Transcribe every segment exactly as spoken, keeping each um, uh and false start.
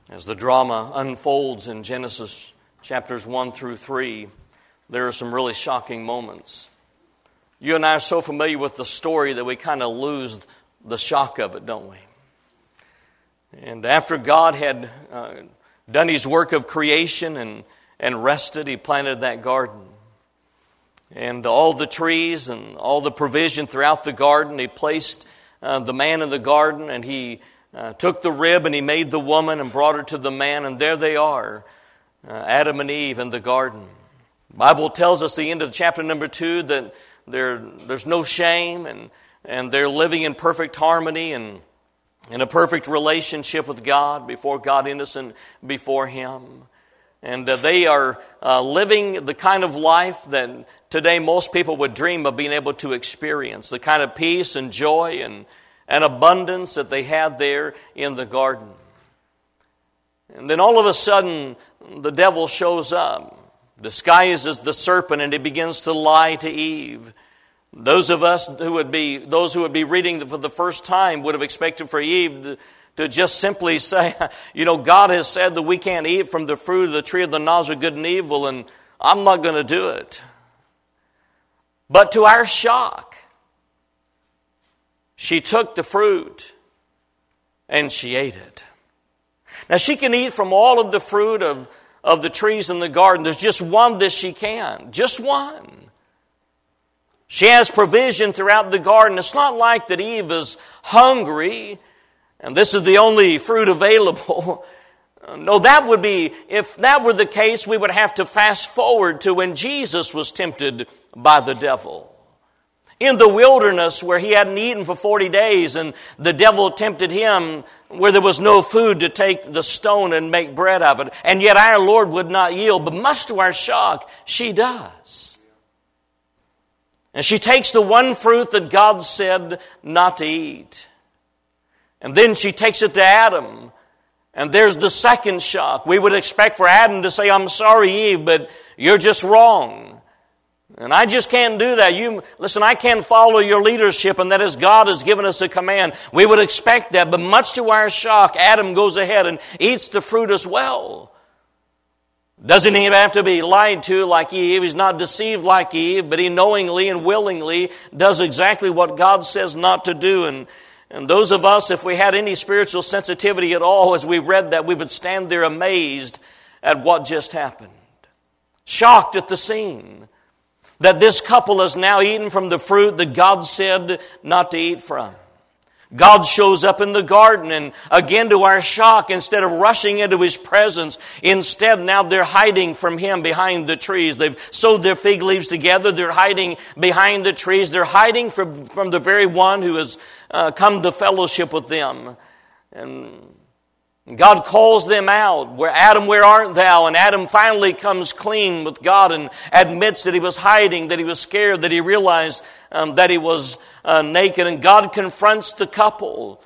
As the drama unfolds in Genesis chapters one through three, there are some really shocking moments. You and I are so familiar with the story that we kind of lose the shock of it, don't we? And after God had uh, done His work of creation and, and rested, He planted that garden. And all the trees and all the provision throughout the garden, He placed uh, the man in the garden, and He Uh, took the rib and He made the woman and brought her to the man, and there they are, uh, Adam and Eve in the garden. The Bible tells us at the end of chapter number two that there, there's no shame, and, and they're living in perfect harmony and in a perfect relationship with God, before God, innocent before Him. And uh, they are uh, living the kind of life that today most people would dream of being able to experience, the kind of peace and joy and and abundance that they had there in the garden. And then all of a sudden, the devil shows up, disguised as the serpent, and he begins to lie to Eve. Those of us who would be, those who would be reading for the first time would have expected for Eve to, to just simply say, you know, God has said that we can't eat from the fruit of the tree of the knowledge of good and evil, and I'm not going to do it. But to our shock, she took the fruit and she ate it. Now she can eat from all of the fruit of, of the trees in the garden. There's just one that she can. Just one. She has provision throughout the garden. It's not like that Eve is hungry and this is the only fruit available. No, that would be, if that were the case, we would have to fast forward to when Jesus was tempted by the devil. In the wilderness where He hadn't eaten for forty days, and the devil tempted Him where there was no food to take the stone and make bread of it. And yet our Lord would not yield, but much to our shock, she does. And she takes the one fruit that God said not to eat. And then she takes it to Adam. And there's the second shock. We would expect for Adam to say, I'm sorry, Eve, but you're just wrong. And I just can't do that. You listen, I can't follow your leadership, and that is God has given us a command. We would expect that, but much to our shock, Adam goes ahead and eats the fruit as well. Doesn't he have to be lied to like Eve? He's not deceived like Eve, but he knowingly and willingly does exactly what God says not to do. And, and those of us, if we had any spiritual sensitivity at all, as we read that, we would stand there amazed at what just happened. Shocked at the scene. That this couple has now eaten from the fruit that God said not to eat from. God shows up in the garden, and again to our shock, instead of rushing into His presence, instead now they're hiding from Him behind the trees. They've sewed their fig leaves together. They're hiding behind the trees. They're hiding from, from the very one who has uh, come to fellowship with them. And God calls them out. Where Adam, where art thou? And Adam finally comes clean with God and admits that he was hiding, that he was scared, that he realized um, that he was uh, naked. And God confronts the couple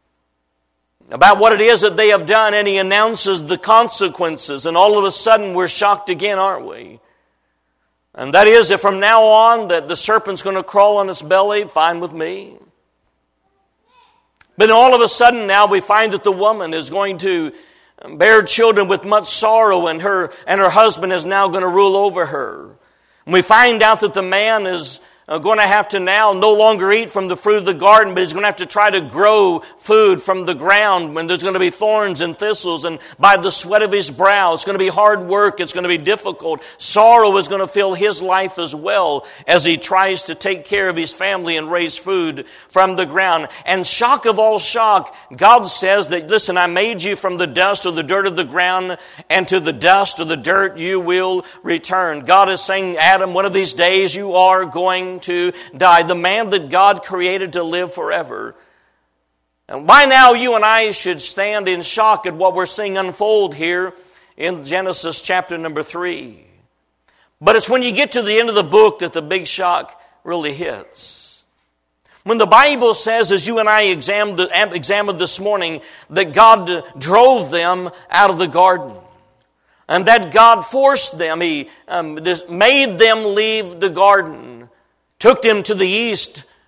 about what it is that they have done, and He announces the consequences. And all of a sudden we're shocked again, aren't we? And that is that from now on that the serpent's going to crawl on its belly, fine with me. But all of a sudden now we find that the woman is going to bear children with much sorrow, and her and her husband is now going to rule over her. And we find out that the man is going to have to now no longer eat from the fruit of the garden, but he's going to have to try to grow food from the ground when there's going to be thorns and thistles, and by the sweat of his brow. It's going to be hard work. It's going to be difficult. Sorrow is going to fill his life as well as he tries to take care of his family and raise food from the ground. And shock of all shock, God says that, listen, I made you from the dust or the dirt of the ground, and to the dust or the dirt you will return. God is saying, Adam, one of these days you are going to die. The man that God created to live forever. And by now you and I should stand in shock at what we're seeing unfold here in Genesis chapter number three. But it's when you get to the end of the book that the big shock really hits. When the Bible says, as you and I examined, examined this morning, that God drove them out of the garden. And that God forced them, He um, made them leave the garden. Took them to the east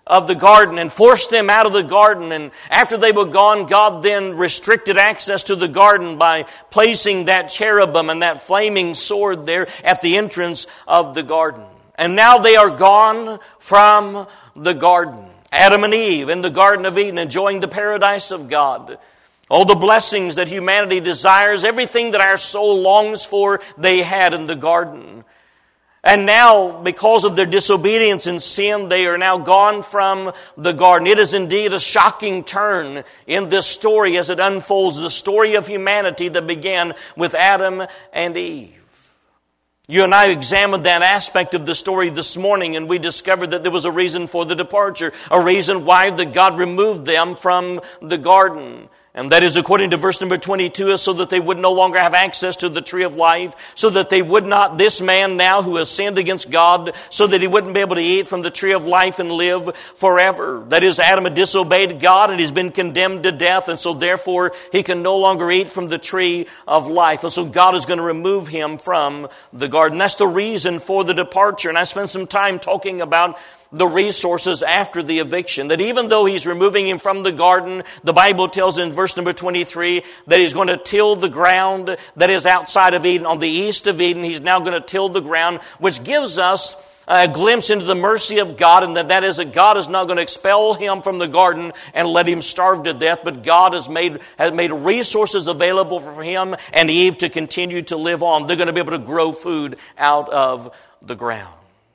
of the garden and forced them out of the garden. And after they were gone, God then restricted access to the garden by placing that cherubim and that flaming sword there at the entrance of the garden. And now they are gone from the garden. Adam and Eve in the Garden of Eden, enjoying the paradise of God. All the blessings that humanity desires, everything that our soul longs for, they had in the garden. And now, because of their disobedience and sin, they are now gone from the garden. It is indeed a shocking turn in this story as it unfolds, the story of humanity that began with Adam and Eve. You and I examined that aspect of the story this morning, and we discovered that there was a reason for the departure, a reason why the God removed them from the garden. And that is, according to verse number twenty-two, is so that they would no longer have access to the tree of life, so that they would not, this man now who has sinned against God, so that he wouldn't be able to eat from the tree of life and live forever. That is, Adam had disobeyed God and he's been condemned to death, and so therefore he can no longer eat from the tree of life. And so God is going to remove him from the garden. That's the reason for the departure. And I spent some time talking about the resources after the eviction. That even though he's removing him from the garden, the Bible tells in verse number twenty-three that he's going to till the ground that is outside of Eden. On the east of Eden, he's now going to till the ground, which gives us a glimpse into the mercy of God, and that that is that God is not going to expel him from the garden and let him starve to death, but God has made, has made resources available for him and Eve to continue to live on. They're going to be able to grow food out of the ground.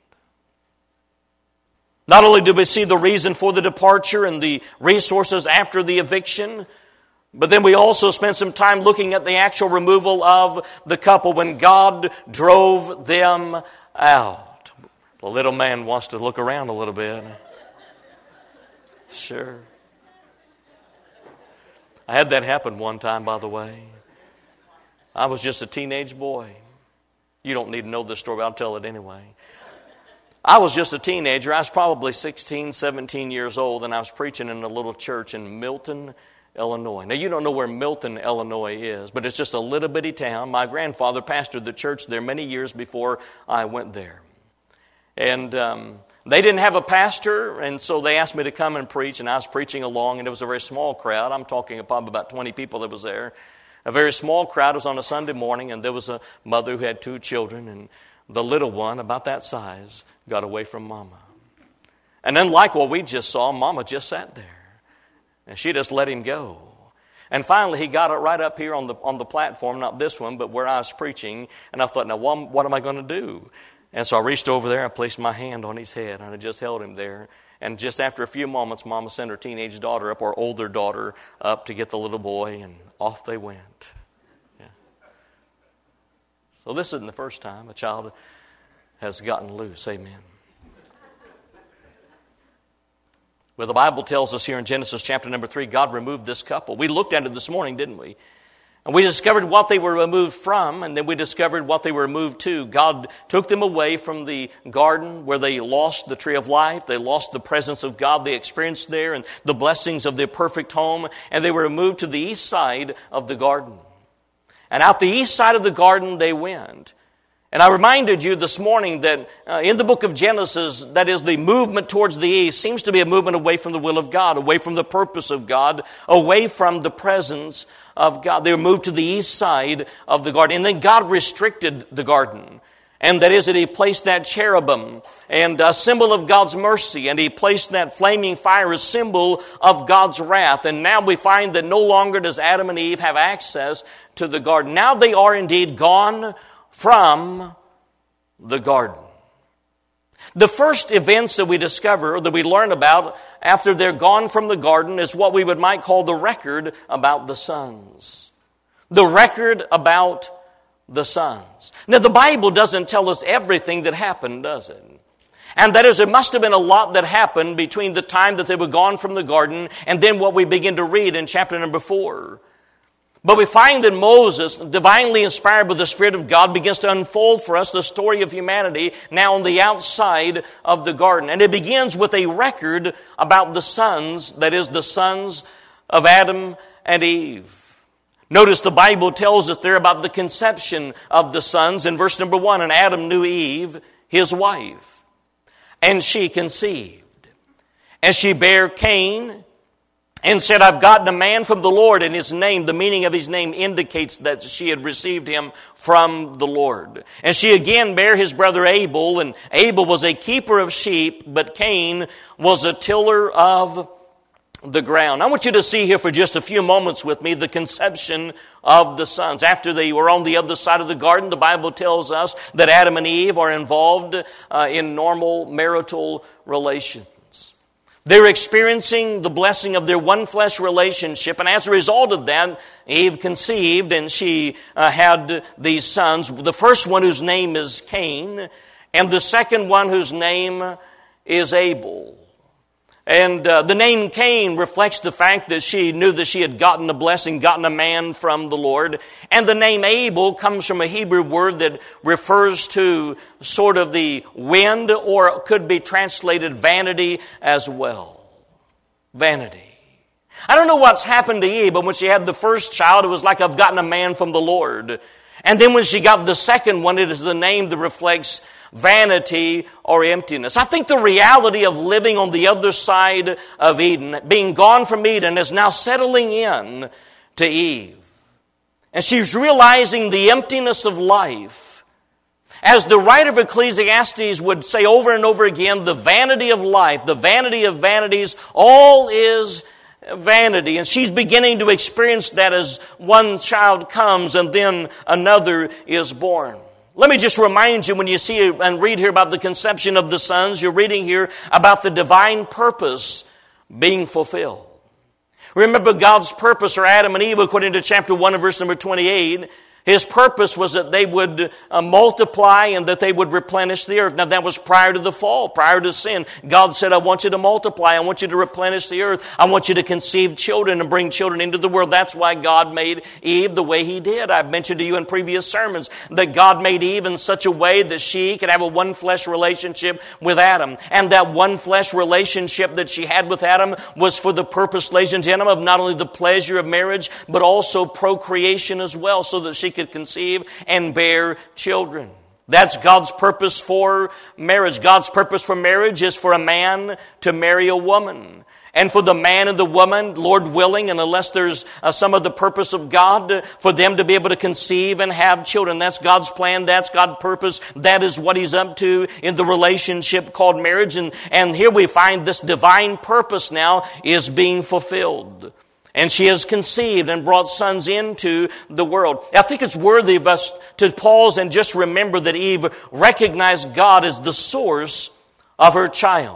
Not only do we see the reason for the departure and the resources after the eviction, but then we also spent some time looking at the actual removal of the couple when God drove them out. The little man wants to look around a little bit. Sure. I had that happen one time, by the way. I was just a teenage boy. You don't need to know this story, but I'll tell it anyway. I was just a teenager. I was probably sixteen, seventeen years old, and I was preaching in a little church in Milton, Illinois. Now, you don't know where Milton, Illinois is, but it's just a little bitty town. My grandfather pastored the church there many years before I went there. And um, they didn't have a pastor, and so they asked me to come and preach, and I was preaching along, and it was a very small crowd. I'm talking probably about twenty people that was there. A very small crowd. It was on a Sunday morning, and there was a mother who had two children, and the little one, about that size, got away from Mama. And unlike what we just saw, Mama just sat there. And she just let him go. And finally, he got it right up here on the on the platform, not this one, but where I was preaching. And I thought, now, what, what am I going to do? And so I reached over there, I placed my hand on his head, and I just held him there. And just after a few moments, Mama sent her teenage daughter up, or older daughter, up to get the little boy, and off they went. Yeah. So this isn't the first time a child has gotten loose. Amen. Well, the Bible tells us here in Genesis chapter number three, God removed this couple. We looked at it this morning, didn't we? And we discovered what they were removed from, and then we discovered what they were removed to. God took them away from the garden where they lost the tree of life. They lost the presence of God they experienced there and the blessings of their perfect home. And they were removed to the east side of the garden. And out the east side of the garden they went. And I reminded you this morning that uh, in the book of Genesis, that is, the movement towards the east seems to be a movement away from the will of God, away from the purpose of God, away from the presence of God. They were moved to the east side of the garden. And then God restricted the garden. And that is that He placed that cherubim and a symbol of God's mercy. And He placed that flaming fire, a symbol of God's wrath. And now we find that no longer does Adam and Eve have access to the garden. Now they are indeed gone from the garden. The first events that we discover, or that we learn about after they're gone from the garden, is what we would might call the record about the sons. The record about the sons. Now, the Bible doesn't tell us everything that happened, does it? And that is, there must have been a lot that happened between the time that they were gone from the garden and then what we begin to read in chapter number four. But we find that Moses, divinely inspired by the Spirit of God, begins to unfold for us the story of humanity now on the outside of the garden. And it begins with a record about the sons, that is, the sons of Adam and Eve. Notice the Bible tells us there about the conception of the sons. In verse number one, and Adam knew Eve, his wife, and she conceived. And she bare Cain, and said, I've gotten a man from the Lord, and his name, the meaning of his name indicates that she had received him from the Lord. And she again bare his brother Abel, and Abel was a keeper of sheep, but Cain was a tiller of the ground. I want you to see here for just a few moments with me the conception of the sons. After they were on the other side of the garden, the Bible tells us that Adam and Eve are involved uh, in normal marital relations. They're experiencing the blessing of their one flesh relationship, and as a result of that, Eve conceived, and she uh, had these sons. The first one whose name is Cain, and the second one whose name is Abel. And uh, the name Cain reflects the fact that she knew that she had gotten a blessing, gotten a man from the Lord. And the name Abel comes from a Hebrew word that refers to sort of the wind, or it could be translated vanity as well. Vanity. I don't know what's happened to Eve, but when she had the first child, it was like, I've gotten a man from the Lord. And then when she got the second one, it is the name that reflects vanity or emptiness. I think the reality of living on the other side of Eden, being gone from Eden, is now settling in to Eve. And she's realizing the emptiness of life. As the writer of Ecclesiastes would say over and over again, the vanity of life, the vanity of vanities, all is vanity. And she's beginning to experience that as one child comes and then another is born. Let me just remind you, when you see and read here about the conception of the sons, you're reading here about the divine purpose being fulfilled. Remember God's purpose for Adam and Eve, according to chapter one and verse number twenty-eight. His purpose was that they would uh, multiply and that they would replenish the earth. Now that was prior to the fall, prior to sin. God said, I want you to multiply. I want you to replenish the earth. I want you to conceive children and bring children into the world. That's why God made Eve the way He did. I've mentioned to you in previous sermons that God made Eve in such a way that she could have a one flesh relationship with Adam. And that one flesh relationship that she had with Adam was for the purpose, ladies and gentlemen, of not only the pleasure of marriage, but also procreation as well, so that she could conceive and bear children. That's God's purpose for marriage. God's purpose for marriage is for a man to marry a woman. And for the man and the woman, Lord willing, and unless there's uh, some of the purpose of God, uh, for them to be able to conceive and have children. That's God's plan. That's God's purpose. That is what He's up to in the relationship called marriage. And, and here we find this divine purpose now is being fulfilled. And she has conceived and brought sons into the world. I think it's worthy of us to pause and just remember that Eve recognized God as the source of her child.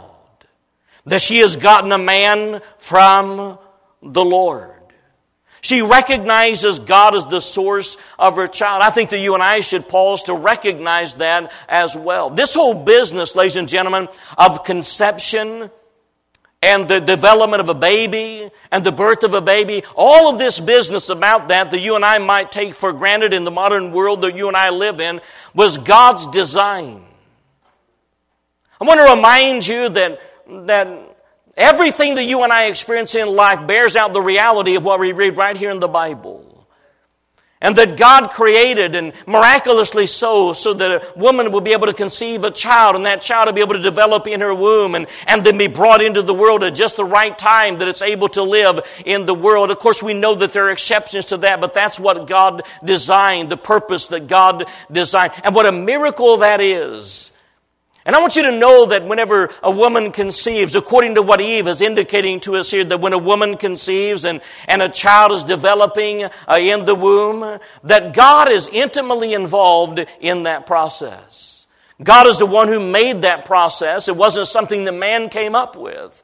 That she has gotten a man from the Lord. She recognizes God as the source of her child. I think that you and I should pause to recognize that as well. This whole business, ladies and gentlemen, of conception and the development of a baby and the birth of a baby, all of this business about that that you and I might take for granted in the modern world that you and I live in was God's design. I want to remind you that, that everything that you and I experience in life bears out the reality of what we read right here in the Bible. And that God created, and miraculously so, so that a woman will be able to conceive a child, and that child will be able to develop in her womb, and, and then be brought into the world at just the right time that it's able to live in the world. Of course, we know that there are exceptions to that, but that's what God designed, the purpose that God designed. And what a miracle that is. And I want you to know that whenever a woman conceives, according to what Eve is indicating to us here, that when a woman conceives and, and a child is developing uh, in the womb, that God is intimately involved in that process. God is the one who made that process. It wasn't something that man came up with.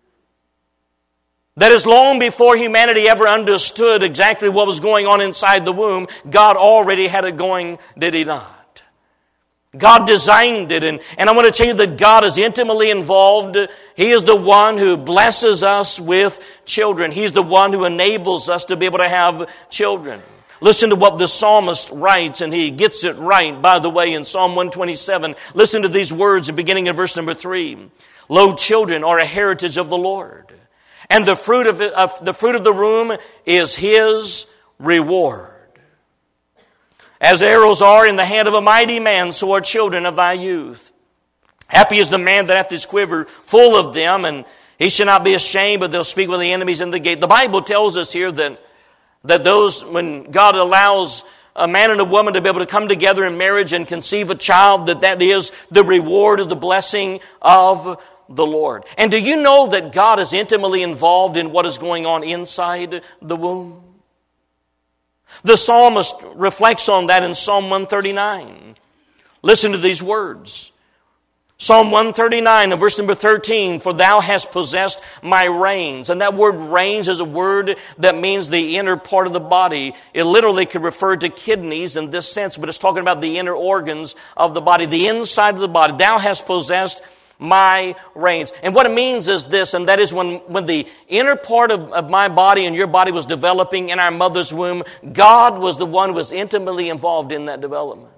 That is, long before humanity ever understood exactly what was going on inside the womb, God already had it going, did He not? God designed it, and, and I want to tell you that God is intimately involved. He is the one who blesses us with children. He's the one who enables us to be able to have children. Listen to what the psalmist writes, and he gets it right, by the way, in Psalm one twenty-seven. Listen to these words, beginning in verse number three. Lo, children are a heritage of the Lord, and the fruit of, it, of the fruit of the womb is His reward. As arrows are in the hand of a mighty man, so are children of thy youth. Happy is the man that hath his quiver full of them, and He shall not be ashamed, but they'll speak with the enemies in the gate. The Bible tells us here that, that those, when God allows a man and a woman to be able to come together in marriage and conceive a child, that that is the reward of the blessing of the Lord. And do you know that God is intimately involved in what is going on inside the womb? The psalmist reflects on that in Psalm one thirty-nine. Listen to these words. Psalm one thirty-nine and verse number thirteen, for thou hast possessed my reins. And that word reins is a word that means the inner part of the body. It literally could refer to kidneys in this sense, but it's talking about the inner organs of the body, the inside of the body. Thou hast possessed my reins. And what it means is this, and that is when, when the inner part of, of my body and your body was developing in our mother's womb, God was the one who was intimately involved in that development.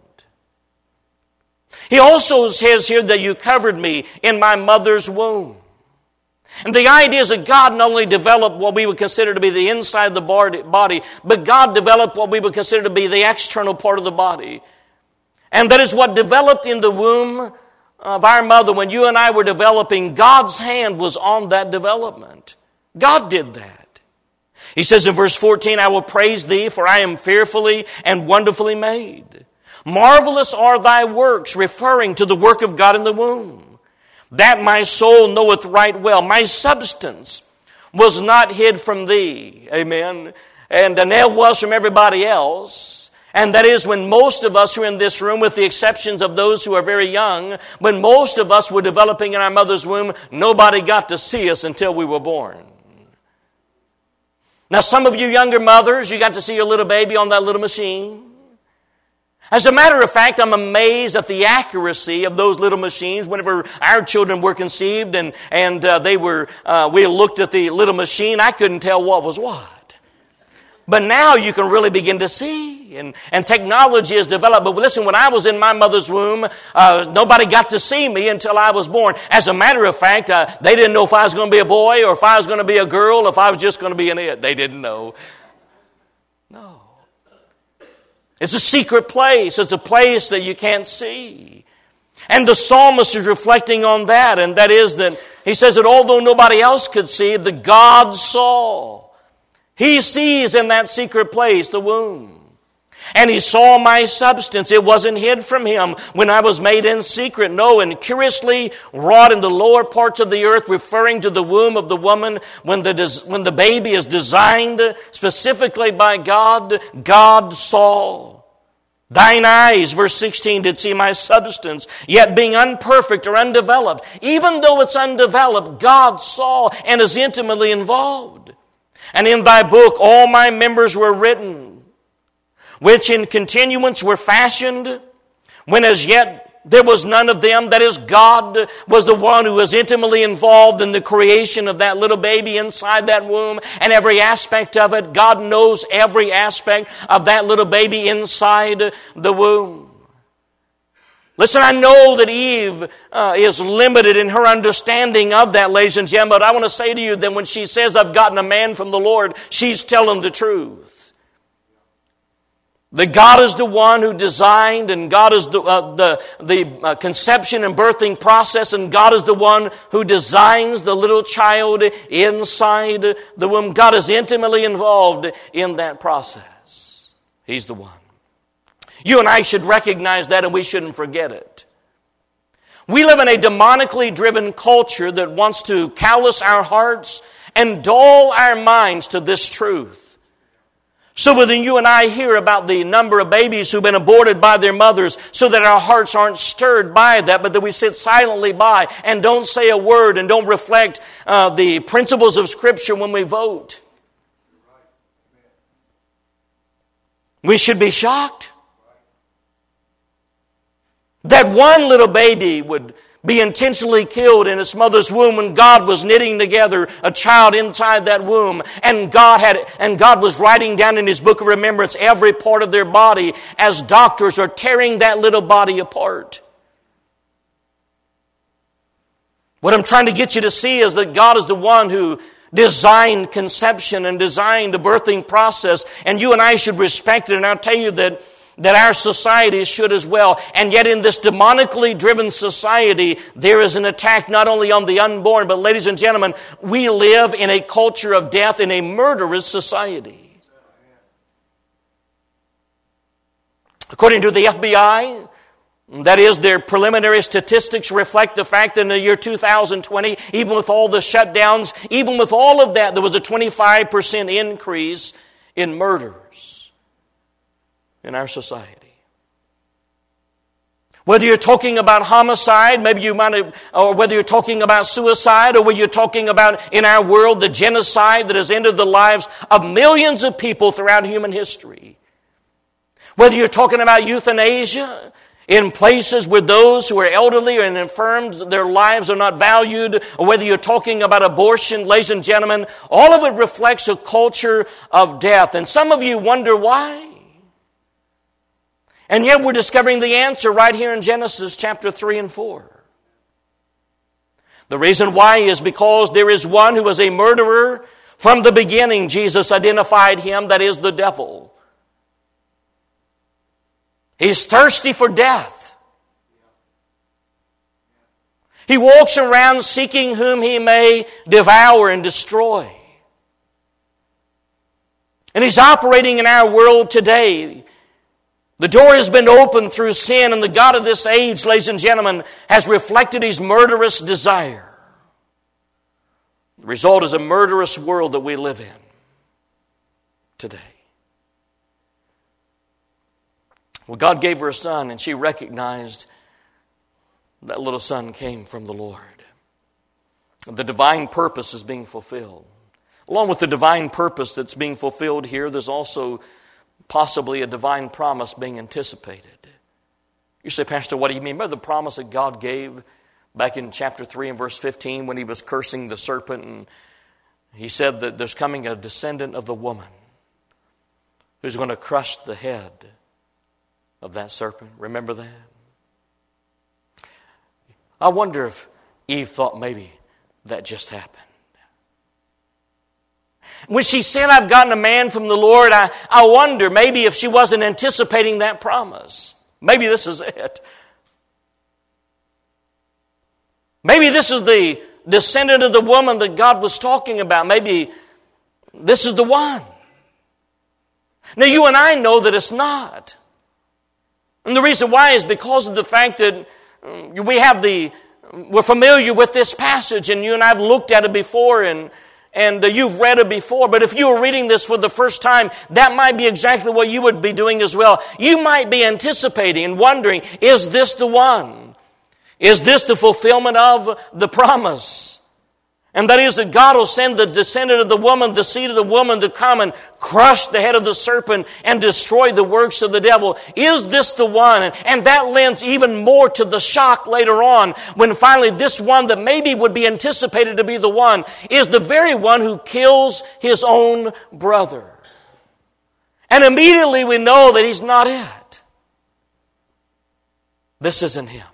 He also says here that you covered me in my mother's womb. And the idea is that God not only developed what we would consider to be the inside of the body, but God developed what we would consider to be the external part of the body. And that is what developed in the womb of our mother. When you and I were developing, God's hand was on that development. God did that. He says in verse fourteen, I will praise thee, for I am fearfully and wonderfully made. Marvelous are thy works, referring to the work of God in the womb. That my soul knoweth right well. My substance was not hid from thee. Amen. And Danielle was from everybody else. And that is when most of us who are in this room, with the exceptions of those who are very young, when most of us were developing in our mother's womb, nobody got to see us until we were born. Now some of you younger mothers, you got to see your little baby on that little machine. As a matter of fact, I'm amazed at the accuracy of those little machines. Whenever our children were conceived and, and uh, they were, uh, we looked at the little machine, I couldn't tell what was what. But now you can really begin to see, and, and technology has developed. But listen, when I was in my mother's womb, uh, nobody got to see me until I was born. As a matter of fact, uh, they didn't know if I was going to be a boy or if I was going to be a girl, or if I was just going to be an it. They didn't know. No. It's a secret place. It's a place that you can't see. And the psalmist is reflecting on that, and that is that he says that although nobody else could see, the God saw. He sees in that secret place, the womb. And he saw my substance. It wasn't hid from him when I was made in secret. No, and curiously wrought in the lower parts of the earth, referring to the womb of the woman, when the, when the baby is designed specifically by God, God saw. Thine eyes, verse sixteen, did see my substance, yet being unperfect or undeveloped. Even though it's undeveloped, God saw and is intimately involved. And in thy book all my members were written, which in continuance were fashioned, when as yet there was none of them. That is, God was the one who was intimately involved in the creation of that little baby inside that womb and every aspect of it. God knows every aspect of that little baby inside the womb. Listen, I know that Eve uh, is limited in her understanding of that, ladies and gentlemen, but I want to say to you that when she says, I've gotten a man from the Lord, she's telling the truth. That God is the one who designed, and God is the uh, the, the uh, conception and birthing process, and God is the one who designs the little child inside the womb. God is intimately involved in that process. He's the one. You and I should recognize that, and we shouldn't forget it. We live in a demonically driven culture that wants to callous our hearts and dull our minds to this truth. So when you and I hear about the number of babies who've been aborted by their mothers, so that our hearts aren't stirred by that, but that we sit silently by and don't say a word and don't reflect uh, the principles of Scripture when we vote. We should be shocked that one little baby would be intentionally killed in its mother's womb when God was knitting together a child inside that womb, and God had and God was writing down in His book of remembrance every part of their body as doctors are tearing that little body apart. What I'm trying to get you to see is that God is the one who designed conception and designed the birthing process, and you and I should respect it. And I'll tell you that that our society should as well. And yet in this demonically driven society, there is an attack not only on the unborn, but ladies and gentlemen, we live in a culture of death, in a murderous society. According to the F B I, that is, their preliminary statistics reflect the fact that in the year two thousand twenty, even with all the shutdowns, even with all of that, there was a twenty-five percent increase in murders in our society. Whether you're talking about homicide, maybe you might have, or whether you're talking about suicide, or whether you're talking about, in our world, the genocide that has ended the lives of millions of people throughout human history. Whether you're talking about euthanasia, in places where those who are elderly and infirmed, their lives are not valued, or whether you're talking about abortion, ladies and gentlemen, all of it reflects a culture of death. And some of you wonder why. And yet we're discovering the answer right here in Genesis chapter three and four. The reason why is because there is one who was a murderer from the beginning. Jesus identified him, that is the devil. He's thirsty for death. He walks around seeking whom he may devour and destroy. And he's operating in our world today. The door has been opened through sin, and the God of this age, ladies and gentlemen, has reflected his murderous desire. The result is a murderous world that we live in today. Well, God gave her a son, and she recognized that little son came from the Lord. The divine purpose is being fulfilled. Along with the divine purpose that's being fulfilled here, there's also possibly a divine promise being anticipated. You say, Pastor, what do you mean? Remember the promise that God gave back in chapter three and verse fifteen when he was cursing the serpent, and he said that there's coming a descendant of the woman who's going to crush the head of that serpent. Remember that? I wonder if Eve thought maybe that just happened. When she said, I've gotten a man from the Lord, I, I wonder maybe if she wasn't anticipating that promise. Maybe this is it. Maybe this is the descendant of the woman that God was talking about. Maybe this is the one. Now you and I know that it's not. And the reason why is because of the fact that we have the, we're familiar with this passage, and you and I have looked at it before, and and you've read it before. But if you were reading this for the first time, that might be exactly what you would be doing as well. You might be anticipating and wondering, is this the one? Is this the fulfillment of the promise? And that is that God will send the descendant of the woman, the seed of the woman, to come and crush the head of the serpent and destroy the works of the devil. Is this the one? And that lends even more to the shock later on when finally this one that maybe would be anticipated to be the one is the very one who kills his own brother. And immediately we know that he's not it. This isn't him.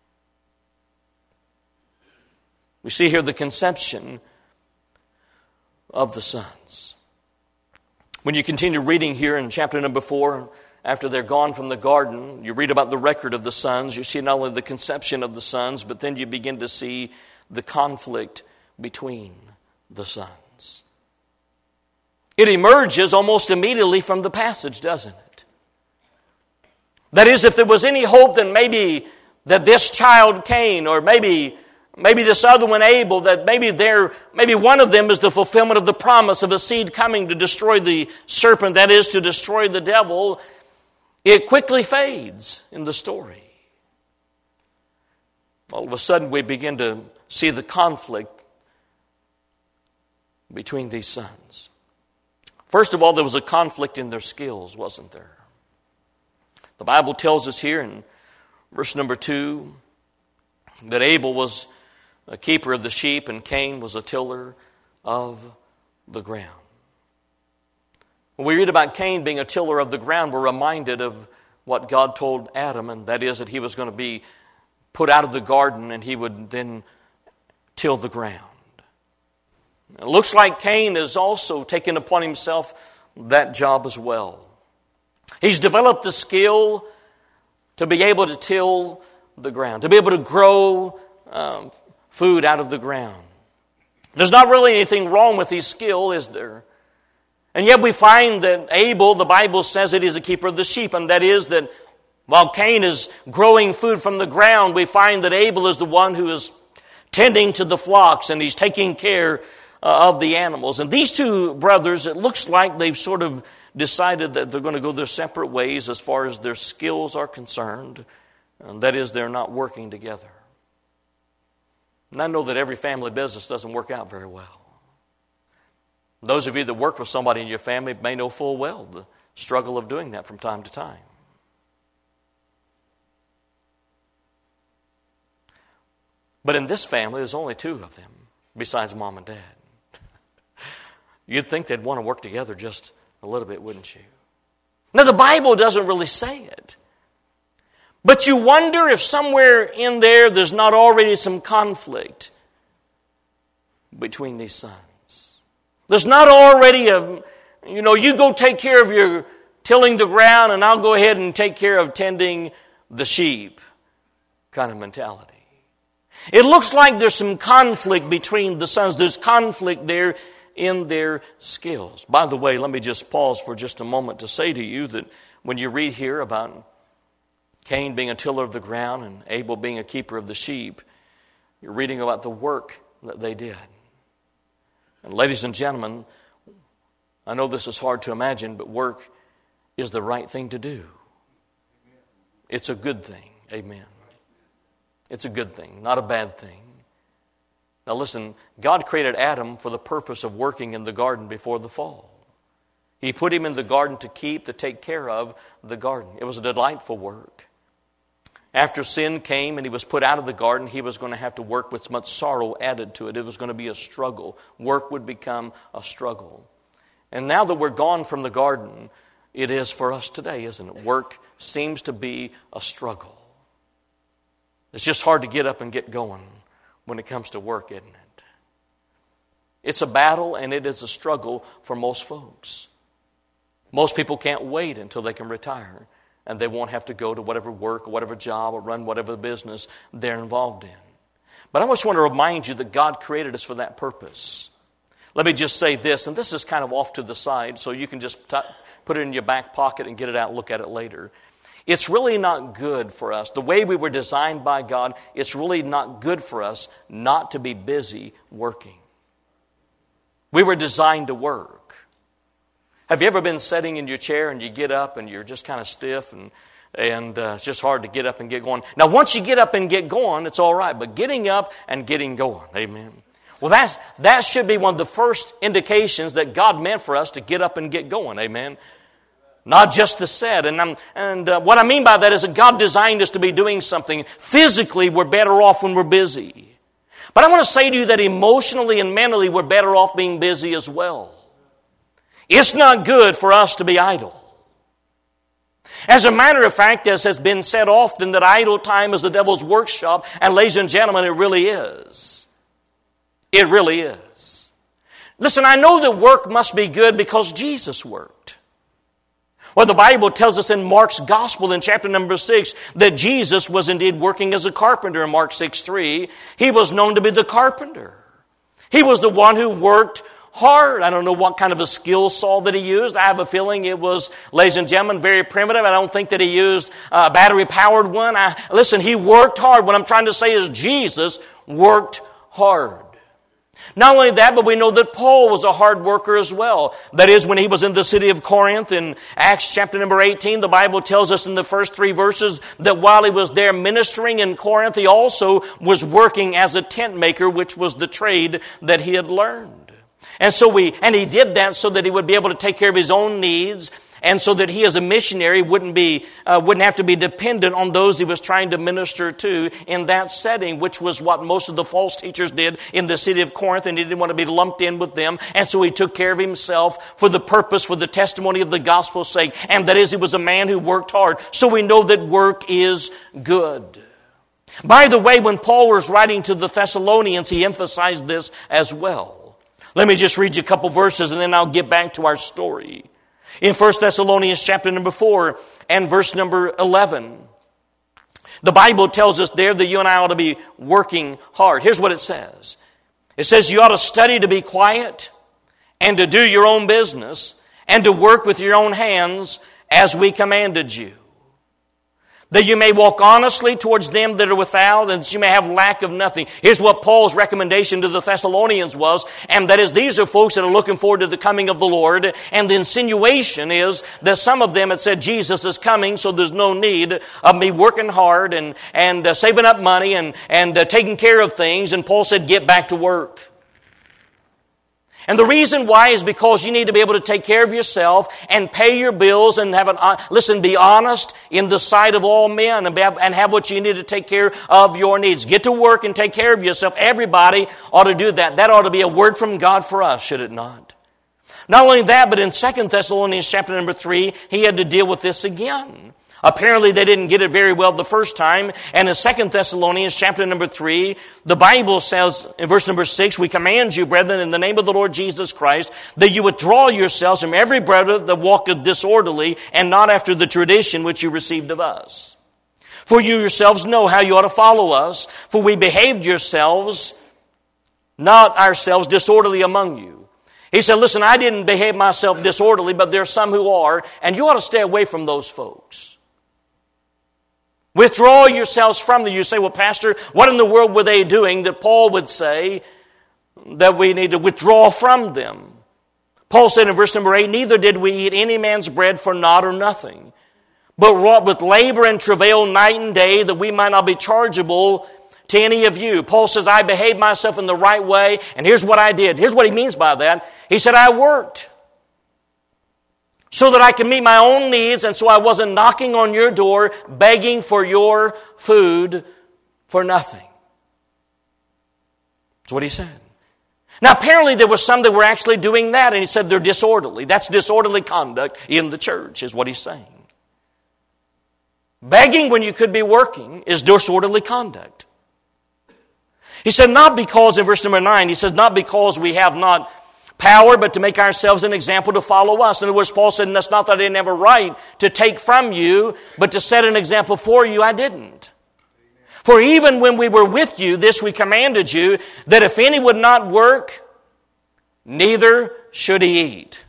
We see here the conception of the sons. When you continue reading here in chapter number four, after they're gone from the garden, you read about the record of the sons. You see not only the conception of the sons, but then you begin to see the conflict between the sons. It emerges almost immediately from the passage, doesn't it? That is, if there was any hope that maybe that this child Cain, or maybe Maybe this other one, Abel, that maybe they're, maybe one of them is the fulfillment of the promise of a seed coming to destroy the serpent, that is, to destroy the devil. It quickly fades in the story. All of a sudden, we begin to see the conflict between these sons. First of all, there was a conflict in their skills, wasn't there? The Bible tells us here in verse number two that Abel was a keeper of the sheep, and Cain was a tiller of the ground. When we read about Cain being a tiller of the ground, we're reminded of what God told Adam, and that is that he was going to be put out of the garden and he would then till the ground. It looks like Cain has also taken upon himself that job as well. He's developed the skill to be able to till the ground, to be able to grow um, food out of the ground. There's not really anything wrong with his skill, is there? And yet we find that Abel, the Bible says that he's a keeper of the sheep, and that is that while Cain is growing food from the ground, we find that Abel is the one who is tending to the flocks, and he's taking care uh, of the animals. And these two brothers, it looks like they've sort of decided that they're going to go their separate ways as far as their skills are concerned. And that is, they're not working together. And I know that every family business doesn't work out very well. Those of you that work with somebody in your family may know full well the struggle of doing that from time to time. But in this family, there's only two of them, besides mom and dad. You'd think they'd want to work together just a little bit, wouldn't you? Now, the Bible doesn't really say it. But you wonder if somewhere in there, there's not already some conflict between these sons. There's not already a, you know, you go take care of your tilling the ground and I'll go ahead and take care of tending the sheep kind of mentality. It looks like there's some conflict between the sons. There's conflict there in their skills. By the way, let me just pause for just a moment to say to you that when you read here about Cain being a tiller of the ground and Abel being a keeper of the sheep, you're reading about the work that they did. And ladies and gentlemen, I know this is hard to imagine, but work is the right thing to do. It's a good thing. Amen. It's a good thing, not a bad thing. Now listen, God created Adam for the purpose of working in the garden before the fall. He put him in the garden to keep, to take care of the garden. It was a delightful work. After sin came and he was put out of the garden, he was going to have to work with much sorrow added to it. It was going to be a struggle. Work would become a struggle. And now that we're gone from the garden, it is for us today, isn't it? Work seems to be a struggle. It's just hard to get up and get going when it comes to work, isn't it? It's a battle and it is a struggle for most folks. Most people can't wait until they can retire and they won't have to go to whatever work or whatever job or run whatever business they're involved in. But I just want to remind you that God created us for that purpose. Let me just say this, and this is kind of off to the side, so you can just t- put it in your back pocket and get it out and look at it later. It's really not good for us. The way we were designed by God, it's really not good for us not to be busy working. We were designed to work. Have you ever been sitting in your chair and you get up and you're just kind of stiff and, and uh, it's just hard to get up and get going? Now, once you get up and get going, it's all right. But getting up and getting going, amen. Well, that's, that should be one of the first indications that God meant for us to get up and get going, amen. Not just to sit. And, I'm, and uh, what I mean by that is that God designed us to be doing something. Physically, we're better off when we're busy. But I want to say to you that emotionally and mentally, we're better off being busy as well. It's not good for us to be idle. As a matter of fact, as has been said often, that idle time is the devil's workshop. And ladies and gentlemen, it really is. It really is. Listen, I know that work must be good because Jesus worked. Well, the Bible tells us in Mark's Gospel in chapter number six that Jesus was indeed working as a carpenter in Mark six three. He was known to be the carpenter. He was the one who worked hard. I don't know what kind of a skill saw that he used. I have a feeling it was, ladies and gentlemen, very primitive. I don't think that he used a battery-powered one. I, listen, he worked hard. What I'm trying to say is Jesus worked hard. Not only that, but we know that Paul was a hard worker as well. That is, when he was in the city of Corinth in Acts chapter number eighteen, the Bible tells us in the first three verses that while he was there ministering in Corinth, he also was working as a tent maker, which was the trade that he had learned. And so we, and he did that so that he would be able to take care of his own needs, and so that he as a missionary wouldn't be, uh, wouldn't have to be dependent on those he was trying to minister to in that setting, which was what most of the false teachers did in the city of Corinth, and he didn't want to be lumped in with them. And so he took care of himself for the purpose, for the testimony of the gospel's sake. And that is, he was a man who worked hard. So we know that work is good. By the way, when Paul was writing to the Thessalonians, he emphasized this as well. Let me just read you a couple verses and then I'll get back to our story. In First Thessalonians chapter number four and verse number eleven, the Bible tells us there that you and I ought to be working hard. Here's what it says. It says you ought to study to be quiet and to do your own business and to work with your own hands as we commanded you, that you may walk honestly towards them that are without, and that you may have lack of nothing. Here's what Paul's recommendation to the Thessalonians was, and that is these are folks that are looking forward to the coming of the Lord, and the insinuation is that some of them had said Jesus is coming, so there's no need of me working hard and, and uh, saving up money and, and uh, taking care of things, and Paul said get back to work. And the reason why is because you need to be able to take care of yourself and pay your bills and have an, listen, be honest in the sight of all men and, be, and have what you need to take care of your needs. Get to work and take care of yourself. Everybody ought to do that. That ought to be a word from God for us, should it not? Not only that, but in Second Thessalonians chapter number three, he had to deal with this again. Apparently they didn't get it very well the first time. And in Second Thessalonians chapter number three, the Bible says in verse number six, we command you, brethren, in the name of the Lord Jesus Christ, that you withdraw yourselves from every brother that walketh disorderly and not after the tradition which you received of us. For you yourselves know how you ought to follow us, for we behaved yourselves, not ourselves, disorderly among you. He said, listen, I didn't behave myself disorderly, but there are some who are, and you ought to stay away from those folks. Withdraw yourselves from them. You say, well, Pastor, what in the world were they doing that Paul would say that we need to withdraw from them? Paul said in verse number eight, neither did we eat any man's bread for naught or nothing, but wrought with labor and travail night and day that we might not be chargeable to any of you. Paul says, I behaved myself in the right way, and here's what I did. Here's what he means by that. He said, I worked so that I could meet my own needs, and so I wasn't knocking on your door, begging for your food for nothing. That's what he said. Now, apparently there were some that were actually doing that, and he said they're disorderly. That's disorderly conduct in the church, is what he's saying. Begging when you could be working is disorderly conduct. He said not because, in verse number nine, he says not because we have not power, but to make ourselves an example to follow us. In other words, Paul said, that's not that I didn't have a right to take from you, but to set an example for you, I didn't. For even when we were with you, this we commanded you, that if any would not work, neither should he eat.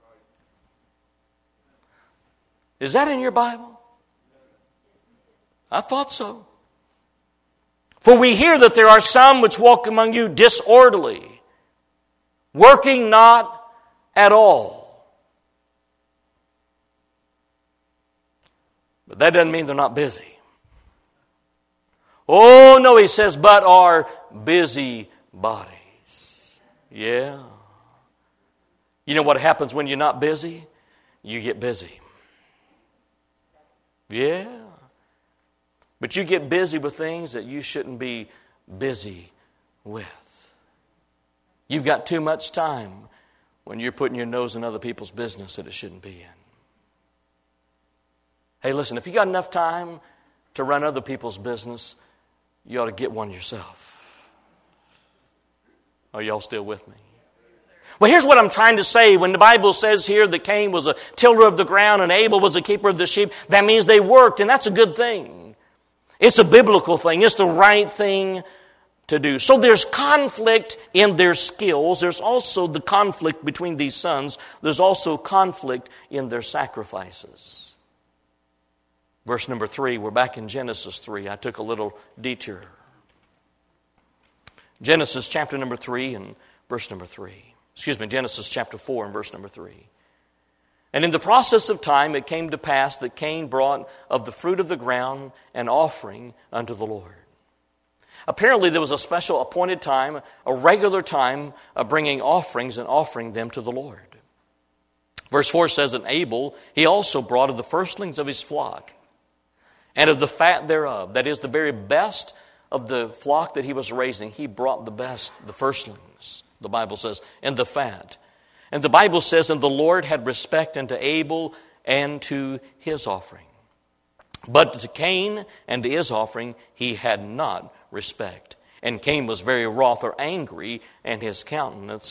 Is that in your Bible? I thought so. For we hear that there are some which walk among you disorderly, working not at all. But that doesn't mean they're not busy. Oh, no, he says, but are busy bodies. Yeah. You know what happens when you're not busy? You get busy. Yeah. But you get busy with things that you shouldn't be busy with. You've got too much time when you're putting your nose in other people's business that it shouldn't be in. Hey, listen, if you got enough time to run other people's business, you ought to get one yourself. Are y'all still with me? Well, here's what I'm trying to say. When the Bible says here that Cain was a tiller of the ground and Abel was a keeper of the sheep, that means they worked, and that's a good thing. It's a biblical thing. It's the right thing to do. So there's conflict in their skills. There's also the conflict between these sons. There's also conflict in their sacrifices. Verse number three, we're back in Genesis three. I took a little detour. Genesis chapter number three and verse number three. Excuse me, Genesis chapter four and verse number three. And in the process of time it came to pass that Cain brought of the fruit of the ground an offering unto the Lord. Apparently there was a special appointed time, a regular time of bringing offerings and offering them to the Lord. Verse four says, and Abel, he also brought of the firstlings of his flock, and of the fat thereof, that is the very best of the flock that he was raising, he brought the best, the firstlings, the Bible says, and the fat. And the Bible says, and the Lord had respect unto Abel and to his offering. But to Cain and to his offering he had not respect. And Cain was very wroth or angry, and his countenance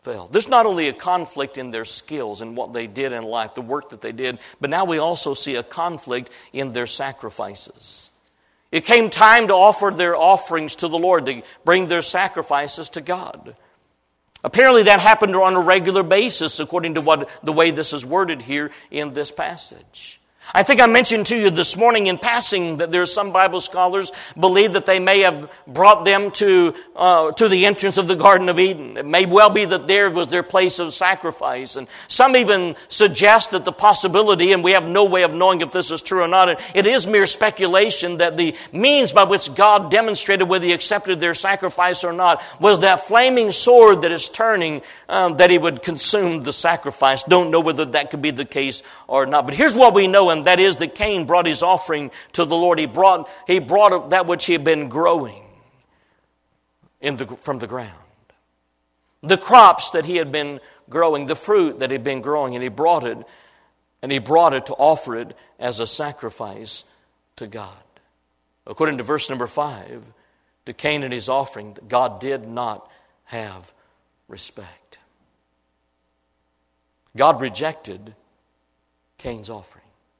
failed. There's not only a conflict in their skills and what they did in life, the work that they did, but now we also see a conflict in their sacrifices. It came time to offer their offerings to the Lord, to bring their sacrifices to God. Apparently that happened on a regular basis according to what the way this is worded here in this passage. I think I mentioned to you this morning in passing that there are some Bible scholars believe that they may have brought them to uh, to the entrance of the Garden of Eden. It may well be that there was their place of sacrifice. And some even suggest that the possibility, and we have no way of knowing if this is true or not, it is mere speculation that the means by which God demonstrated whether He accepted their sacrifice or not was that flaming sword that is turning, um, that He would consume the sacrifice. Don't know whether that could be the case or not. But here's what we know, and that is that Cain brought his offering to the Lord. He brought, he brought that which he had been growing in the, from the ground. The crops that he had been growing, the fruit that he had been growing, and he brought it, and he brought it to offer it as a sacrifice to God. According to verse number five, to Cain and his offering, God did not have respect. God rejected Cain's offering.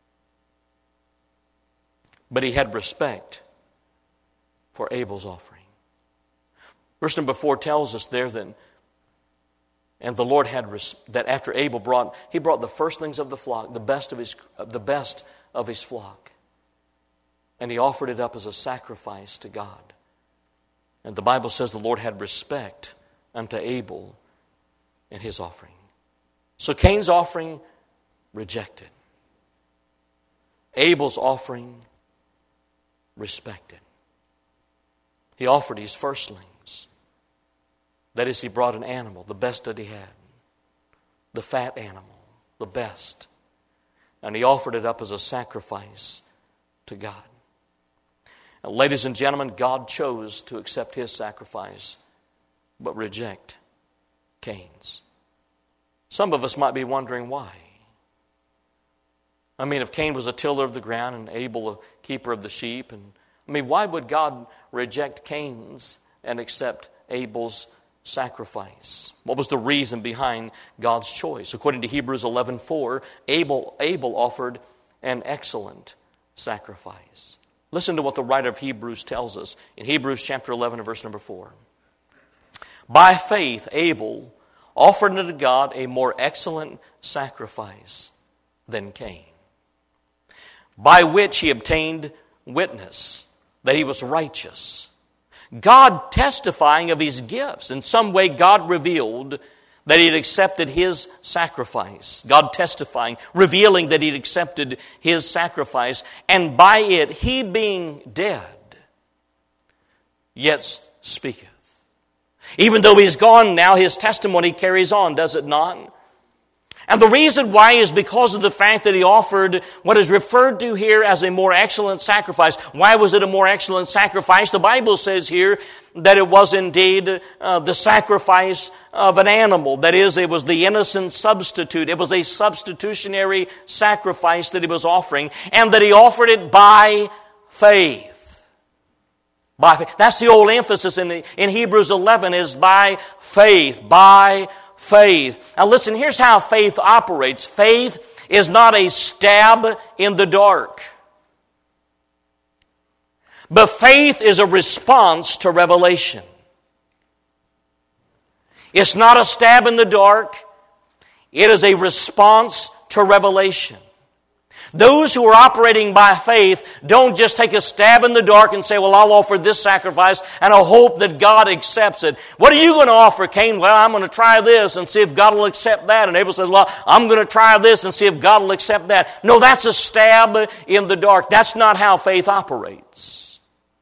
But He had respect for Abel's offering. Verse number four tells us there that, and the Lord had res- that after Abel brought, he brought the firstlings of the flock, the best of his the best of his flock, and he offered it up as a sacrifice to God. And the Bible says the Lord had respect unto Abel and his offering. So Cain's offering rejected. Abel's offering respected. He offered his firstlings. That is, he brought an animal, the best that he had, the fat animal, the best, and he offered it up as a sacrifice to God. And ladies and gentlemen, God chose to accept his sacrifice, but reject Cain's. Some of us might be wondering why. I mean, if Cain was a tiller of the ground and Abel a keeper of the sheep, and I mean, why would God reject Cain's and accept Abel's sacrifice? What was the reason behind God's choice? According to Hebrews eleven four, Abel, Abel offered an excellent sacrifice. Listen to what the writer of Hebrews tells us in Hebrews chapter eleven and verse number four. By faith, Abel offered unto God a more excellent sacrifice than Cain, by which he obtained witness that he was righteous, God testifying of his gifts. In some way, God revealed that he had accepted his sacrifice. God testifying, revealing that he had accepted his sacrifice, and by it, he being dead, yet speaketh. Even though he's gone now, his testimony carries on, does it not? And the reason why is because of the fact that he offered what is referred to here as a more excellent sacrifice. Why was it a more excellent sacrifice? The Bible says here that it was indeed uh, the sacrifice of an animal. That is, it was the innocent substitute. It was a substitutionary sacrifice that he was offering, and that he offered it by faith. By faith. That's the old emphasis in, the, in Hebrews eleven, is by faith, by faith. Now listen, here's how faith operates. Faith is not a stab in the dark, but faith is a response to revelation. It's not a stab in the dark. It is a response to revelation. Those who are operating by faith don't just take a stab in the dark and say, well, I'll offer this sacrifice and I'll hope that God accepts it. What are you going to offer, Cain? Well, I'm going to try this and see if God will accept that. And Abel says, well, I'm going to try this and see if God will accept that. No, that's a stab in the dark. That's not how faith operates.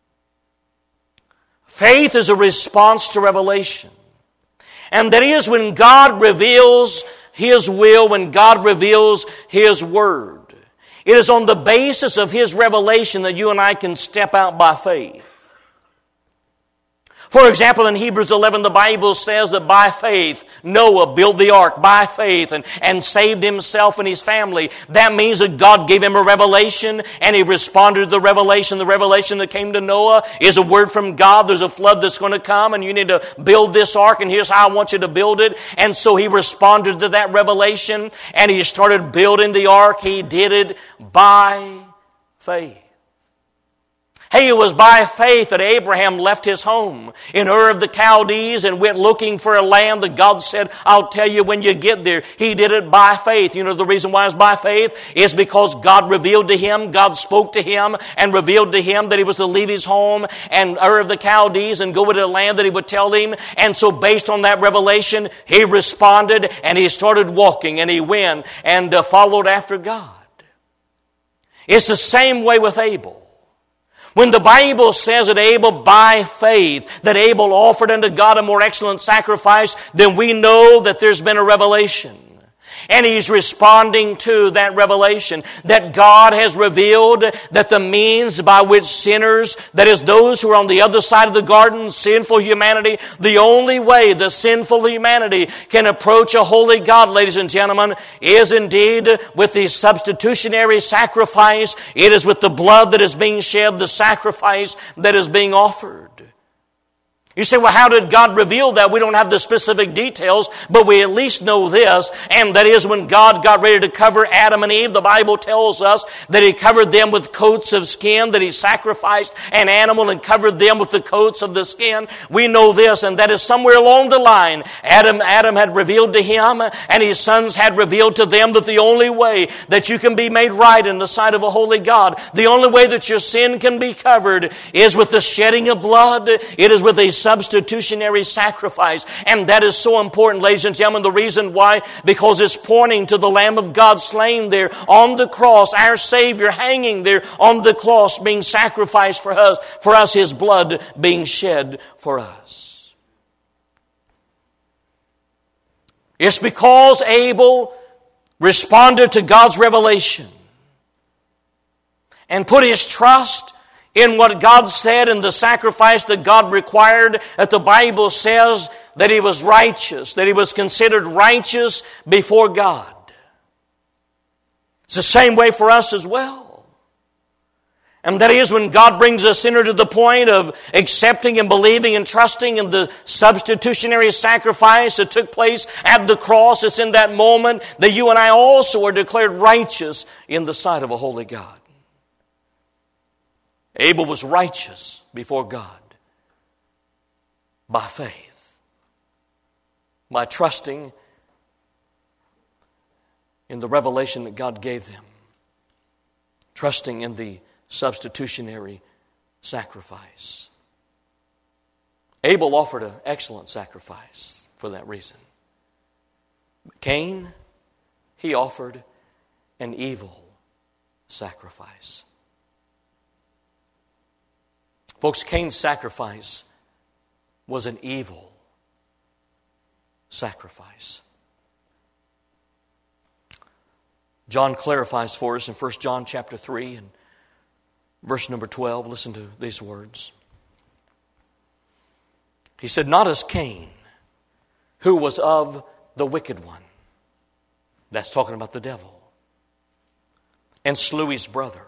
Faith is a response to revelation. And that is when God reveals His will, when God reveals His word. It is on the basis of His revelation that you and I can step out by faith. For example, in Hebrews eleven, the Bible says that by faith, Noah built the ark by faith and, and saved himself and his family. That means that God gave him a revelation and he responded to the revelation. The revelation that came to Noah is a word from God. There's a flood that's going to come and you need to build this ark and here's how I want you to build it. And so he responded to that revelation and he started building the ark. He did it by faith. Hey, it was by faith that Abraham left his home in Ur of the Chaldees and went looking for a land that God said, I'll tell you when you get there. He did it by faith. You know the reason why it's by faith is because God revealed to him, God spoke to him and revealed to him that he was to leave his home and Ur of the Chaldees and go to a land that he would tell him. And so based on that revelation, he responded and he started walking and he went and uh, followed after God. It's the same way with Abel. When the Bible says that Abel, by faith, that Abel offered unto God a more excellent sacrifice, then we know that there's been a revelation. And he's responding to that revelation that God has revealed that the means by which sinners, that is those who are on the other side of the garden, sinful humanity, the only way the sinful humanity can approach a holy God, ladies and gentlemen, is indeed with the substitutionary sacrifice. It is with the blood that is being shed, the sacrifice that is being offered. You say, well, how did God reveal that? We don't have the specific details, but we at least know this, and that is when God got ready to cover Adam and Eve, the Bible tells us that He covered them with coats of skin, that He sacrificed an animal and covered them with the coats of the skin. We know this, and that is somewhere along the line, Adam, Adam had revealed to him, and his sons had revealed to them that the only way that you can be made right in the sight of a holy God, the only way that your sin can be covered is with the shedding of blood. It is with a substitutionary sacrifice. And that is so important, ladies and gentlemen. The reason why, because it's pointing to the Lamb of God slain there on the cross, our Savior hanging there on the cross, being sacrificed for us, for us, His blood being shed for us. It's because Abel responded to God's revelation and put his trust in what God said and the sacrifice that God required, that the Bible says that he was righteous, that he was considered righteous before God. It's the same way for us as well. And that is when God brings a sinner to the point of accepting and believing and trusting in the substitutionary sacrifice that took place at the cross. It's in that moment that you and I also are declared righteous in the sight of a holy God. Abel was righteous before God by faith, by trusting in the revelation that God gave them, trusting in the substitutionary sacrifice. Abel offered an excellent sacrifice for that reason. Cain, he offered an evil sacrifice. Folks, Cain's sacrifice was an evil sacrifice. John clarifies for us in First John chapter three and verse number twelve. Listen to these words. He said, not as Cain, who was of the wicked one. That's talking about the devil. And slew his brother.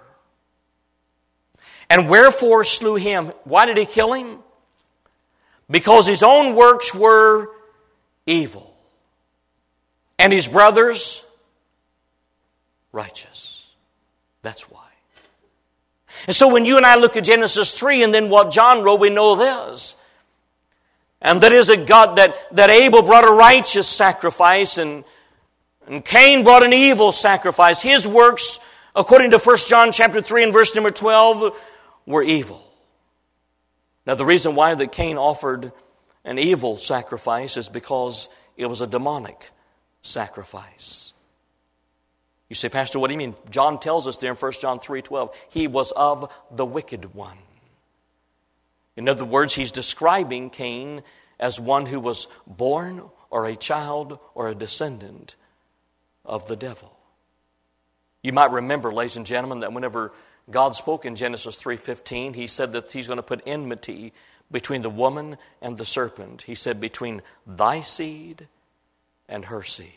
And wherefore slew him? Why did he kill him? Because his own works were evil, and his brothers righteous. That's why. And so when you and I look at Genesis three and then what John wrote, we know this. And that is that God, that, that Abel brought a righteous sacrifice and, and Cain brought an evil sacrifice. His works, according to First John chapter three and verse number twelve, were evil. Now the reason why that Cain offered an evil sacrifice is because it was a demonic sacrifice. You say, Pastor, what do you mean? John tells us there in First John three twelve, he was of the wicked one. In other words, he's describing Cain as one who was born or a child or a descendant of the devil. You might remember, ladies and gentlemen, that whenever God spoke in Genesis three fifteen, He said that He's going to put enmity between the woman and the serpent. He said, between thy seed and her seed.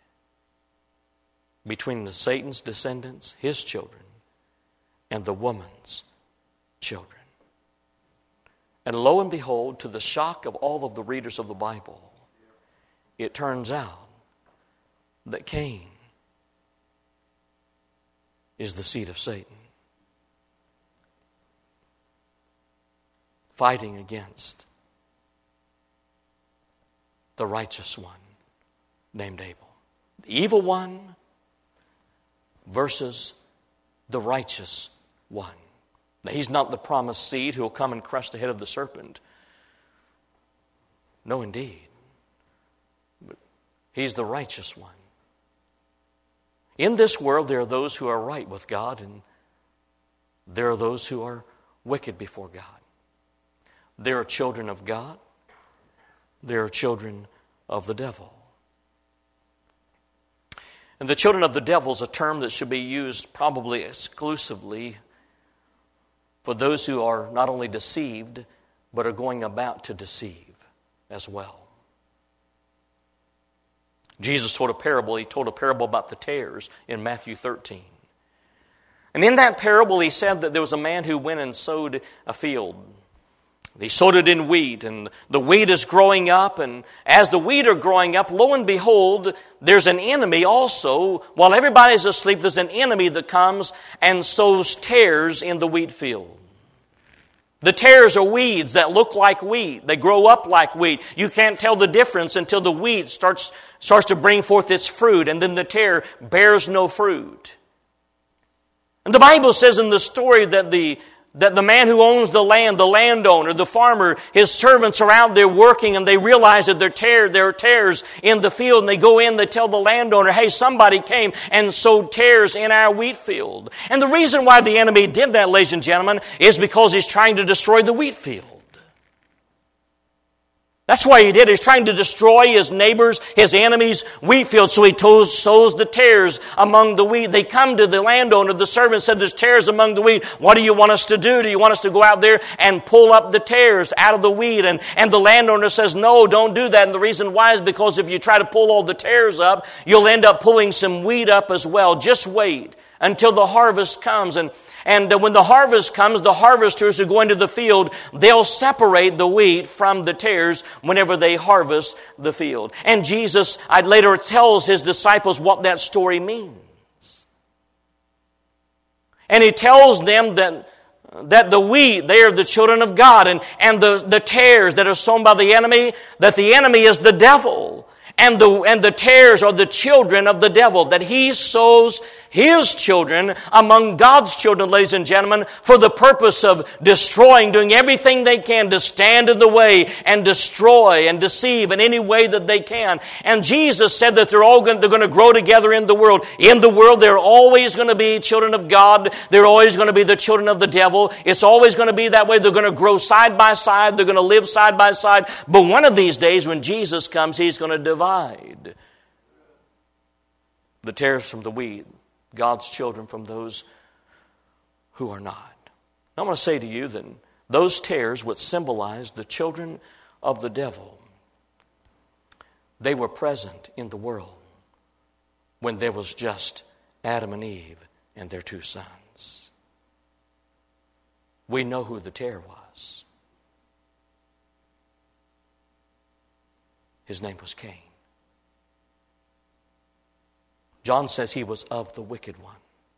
Between the Satan's descendants, his children, and the woman's children. And lo and behold, to the shock of all of the readers of the Bible, it turns out that Cain is the seed of Satan, fighting against the righteous one named Abel. The evil one versus the righteous one. Now, he's not the promised seed who will come and crush the head of the serpent. No, indeed. But he's the righteous one. In this world, there are those who are right with God, and there are those who are wicked before God. There are children of God. There are children of the devil. And the children of the devil is a term that should be used probably exclusively for those who are not only deceived, but are going about to deceive as well. Jesus told a parable. He told a parable about the tares in Matthew thirteen. And in that parable, he said that there was a man who went and sowed a field. He sowed it in wheat, and the wheat is growing up, and as the wheat are growing up, lo and behold, there's an enemy also. While everybody's asleep, there's an enemy that comes and sows tares in the wheat field. The tares are weeds that look like wheat. They grow up like wheat. You can't tell the difference until the wheat starts, starts to bring forth its fruit, and then the tare bears no fruit. And the Bible says in the story that the That the man who owns the land, the landowner, the farmer, his servants are out there working, and they realize that there are tares, there are tares in the field, and they go in, they tell the landowner, hey, somebody came and sowed tares in our wheat field. And the reason why the enemy did that, ladies and gentlemen, is because he's trying to destroy the wheat field. That's why he did it. He's trying to destroy his neighbors, his enemies' wheat field. So he sows the tares among the wheat. They come to the landowner, the servant said, there's tares among the wheat. What do you want us to do? Do you want us to go out there and pull up the tares out of the wheat? And, and the landowner says, no, don't do that. And the reason why is because if you try to pull all the tares up, you'll end up pulling some wheat up as well. Just wait until the harvest comes. And And when the harvest comes, the harvesters who go into the field, they'll separate the wheat from the tares whenever they harvest the field. And Jesus later tells his disciples what that story means. And he tells them that, that the wheat, they are the children of God, and, and the, the tares that are sown by the enemy, that the enemy is the devil. And the, and the tares are the children of the devil, that he sows his children among God's children, ladies and gentlemen, for the purpose of destroying, doing everything they can to stand in the way and destroy and deceive in any way that they can. And Jesus said that they're all going, they're going to grow together in the world. In the world, they're always going to be children of God. They're always going to be the children of the devil. It's always going to be that way. They're going to grow side by side. They're going to live side by side. But one of these days, when Jesus comes, he's going to divide the tares from the wheat, God's children from those who are not. I want to say to you that those tares would symbolize the children of the devil. They were present in the world when there was just Adam and Eve and their two sons. We know who the tare was. His name was Cain. John says he was of the wicked one,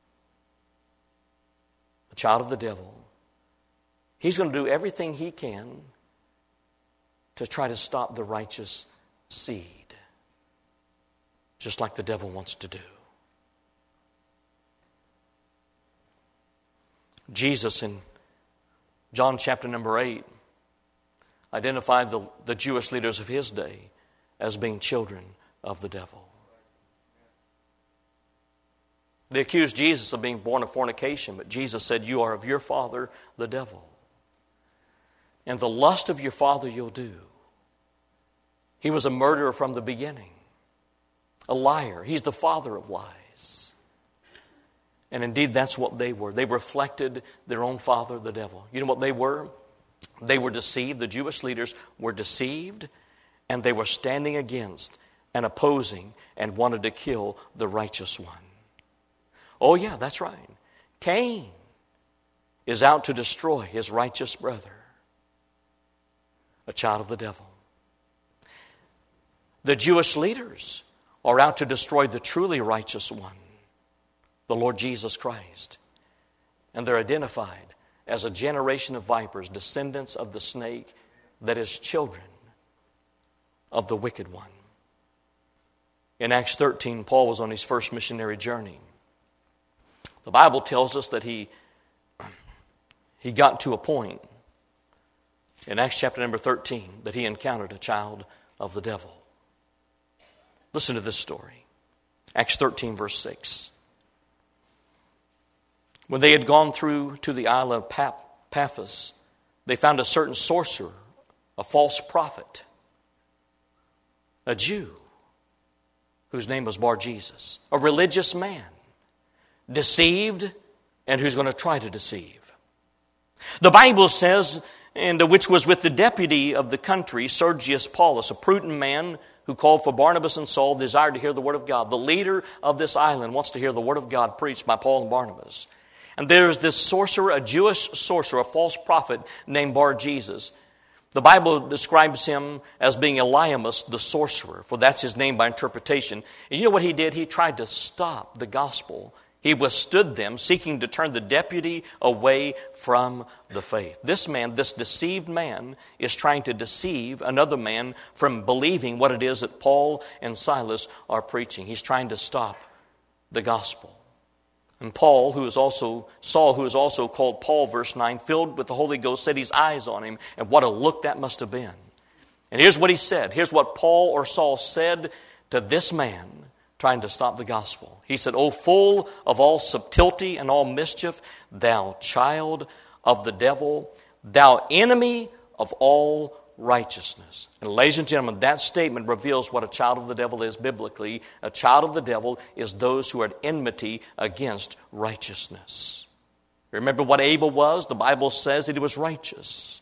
a child of the devil. He's going to do everything he can to try to stop the righteous seed, just like the devil wants to do. Jesus in John chapter number eight identified the, the Jewish leaders of his day as being children of the devil. They accused Jesus of being born of fornication, but Jesus said, you are of your father, the devil. And the lust of your father you'll do. He was a murderer from the beginning, a liar. He's the father of lies. And indeed, that's what they were. They reflected their own father, the devil. You know what they were? They were deceived. The Jewish leaders were deceived, and they were standing against and opposing and wanted to kill the righteous one. Oh yeah, that's right. Cain is out to destroy his righteous brother, a child of the devil. The Jewish leaders are out to destroy the truly righteous one, the Lord Jesus Christ. And they're identified as a generation of vipers, descendants of the snake, that is children of the wicked one. In Acts thirteen, Paul was on his first missionary journey. The Bible tells us that he, he got to a point in Acts chapter number thirteen that he encountered a child of the devil. Listen to this story. Acts thirteen, verse six. When they had gone through to the island of Paphos, they found a certain sorcerer, a false prophet, a Jew, whose name was Bar-Jesus, a religious man, deceived, and who's going to try to deceive. The Bible says, and which was with the deputy of the country, Sergius Paulus, a prudent man who called for Barnabas and Saul, desired to hear the word of God. The leader of this island wants to hear the word of God preached by Paul and Barnabas. And there's this sorcerer, a Jewish sorcerer, a false prophet named Bar-Jesus. The Bible describes him as being Eliamus, the sorcerer, for that's his name by interpretation. And you know what he did? He tried to stop the gospel. He withstood them, seeking to turn the deputy away from the faith. This man, this deceived man, is trying to deceive another man from believing what it is that Paul and Silas are preaching. He's trying to stop the gospel. And Paul, who is also, Saul, who is also called Paul, verse nine, filled with the Holy Ghost, set his eyes on him. And what a look that must have been. And here's what he said. Here's what Paul or Saul said to this man trying to stop the gospel. He said, "O full of all subtlety and all mischief, thou child of the devil, thou enemy of all righteousness." And ladies and gentlemen, that statement reveals what a child of the devil is biblically. A child of the devil is those who are at enmity against righteousness. Remember what Abel was? The Bible says that he was righteous.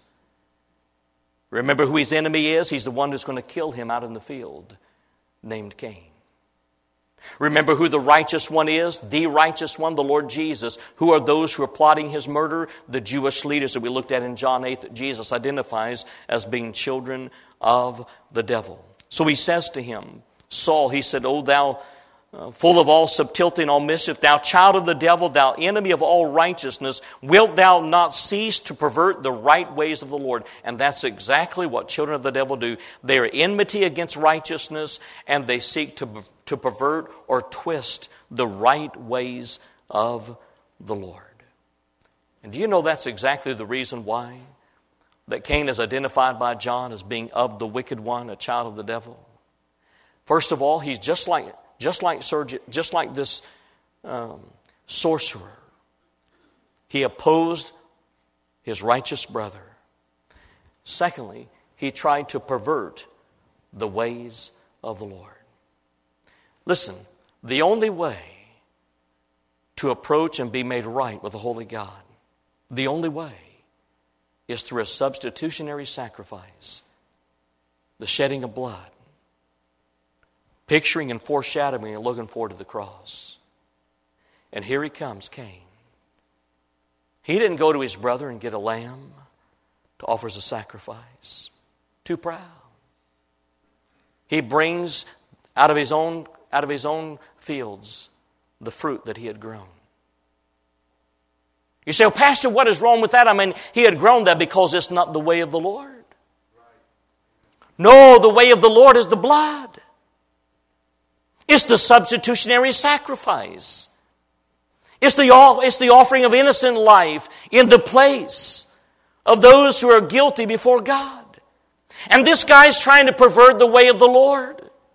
Remember who his enemy is? He's the one who's going to kill him out in the field, named Cain. Remember who the righteous one is? The righteous one, the Lord Jesus. Who are those who are plotting his murder? The Jewish leaders that we looked at in John eight that Jesus identifies as being children of the devil. So he says to him, Saul, he said, "O thou uh, full of all subtlety and all mischief, thou child of the devil, thou enemy of all righteousness, wilt thou not cease to pervert the right ways of the Lord?" And that's exactly what children of the devil do. They are enmity against righteousness, and they seek to to pervert or twist the right ways of the Lord. And do you know that's exactly the reason why that Cain is identified by John as being of the wicked one, a child of the devil? First of all, he's just like just like just like this um, sorcerer. He opposed his righteous brother. Secondly, he tried to pervert the ways of the Lord. Listen, the only way to approach and be made right with the Holy God, the only way is through a substitutionary sacrifice, the shedding of blood, picturing and foreshadowing and looking forward to the cross. And here he comes, Cain. He didn't go to his brother and get a lamb to offer as a sacrifice. Too proud. He brings out of his own out of his own fields the fruit that he had grown. You say, "Oh, Pastor, what is wrong with that?" I mean, he had grown that because it's not the way of the Lord. No, the way of the Lord is the blood. It's the substitutionary sacrifice. It's the, it's the offering of innocent life in the place of those who are guilty before God. And this guy's trying to pervert the way of the Lord.